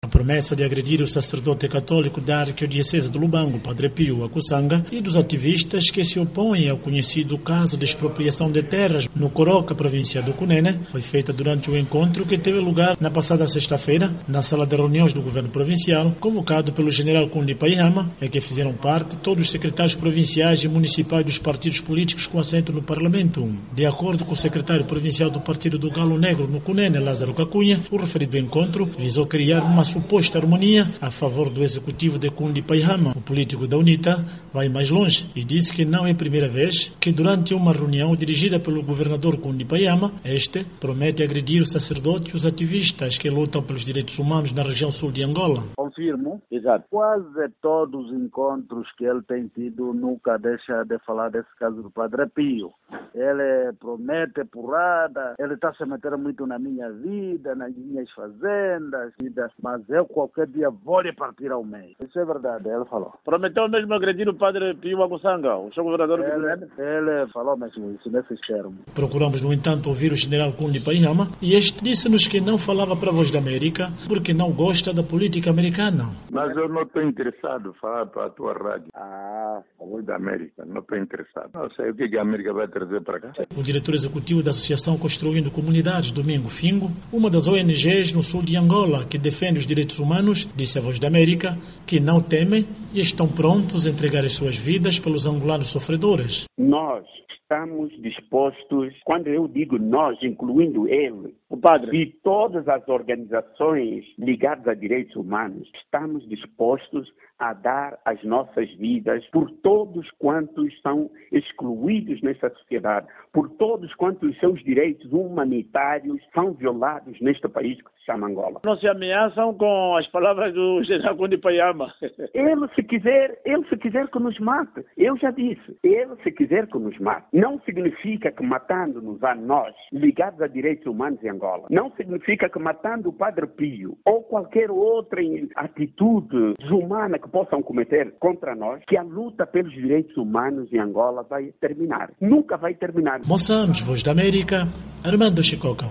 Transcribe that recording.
A promessa de agredir o sacerdote católico da Arquidiocese de Lubango, Padre Pio Akusanga, e dos ativistas que se opõem ao conhecido caso de expropriação de terras no Coroca, província do Cunene, foi feita durante o encontro que teve lugar na passada sexta-feira, na sala de reuniões do governo provincial, convocado pelo general Kundi Paihama, em que fizeram parte todos os secretários provinciais e municipais dos partidos políticos com assento no Parlamento. De acordo com o secretário provincial do Partido do Galo Negro no Cunene, Lázaro Cacunha, o referido encontro visou criar uma suposta harmonia a favor do executivo de Kundi Paihama. O político da UNITA vai mais longe e disse que não é a primeira vez que durante uma reunião dirigida pelo governador Kundi Paihama, este promete agredir os sacerdotes e os ativistas que lutam pelos direitos humanos na região sul de Angola. Confirmo, exato. Quase todos os encontros que ele tem tido nunca deixa de falar desse caso do Padre Pio. Ele promete porrada, ele está se metendo muito na minha vida, nas minhas fazendas, mas eu qualquer dia vou lhe partir ao meio. Isso é verdade, ele falou. Prometeu mesmo agredir o Padre Pio Akusanga, o seu governador do Cunene? Ele falou mesmo isso, nesses termos. Procuramos, no entanto, ouvir o general Kundi Paihama e este disse-nos que não falava para a Voz da América porque não gosta da política americana. Mas eu não estou interessado em falar para a tua rádio. A Voz da América, não estou interessado. Não sei o que a América vai trazer para cá. O diretor executivo da Associação Construindo Comunidades, Domingo Fingo, uma das ONGs no sul de Angola que defende os direitos humanos, disse à Voz da América que não temem e estão prontos a entregar as suas vidas pelos angolanos sofredores. Nós estamos dispostos, quando eu digo nós, incluindo ele, o padre e todas as organizações ligadas a direitos humanos, estamos dispostos a dar as nossas vidas por todos quantos são excluídos nesta sociedade, por todos quantos os seus direitos humanitários são violados neste país que se chama Angola. Não se ameaçam com as palavras do general Kundi Paihama. Ele se quiser que nos mate. Eu já disse, ele se quiser que nos mate. Não significa que matando-nos a nós, ligados a direitos humanos em Angola, não significa que matando o Padre Pio ou qualquer outra atitude desumana que possam cometer contra nós, que a luta pelos direitos humanos em Angola vai terminar. Nunca vai terminar. Moçambique, Voz da América, Armando Chicoca.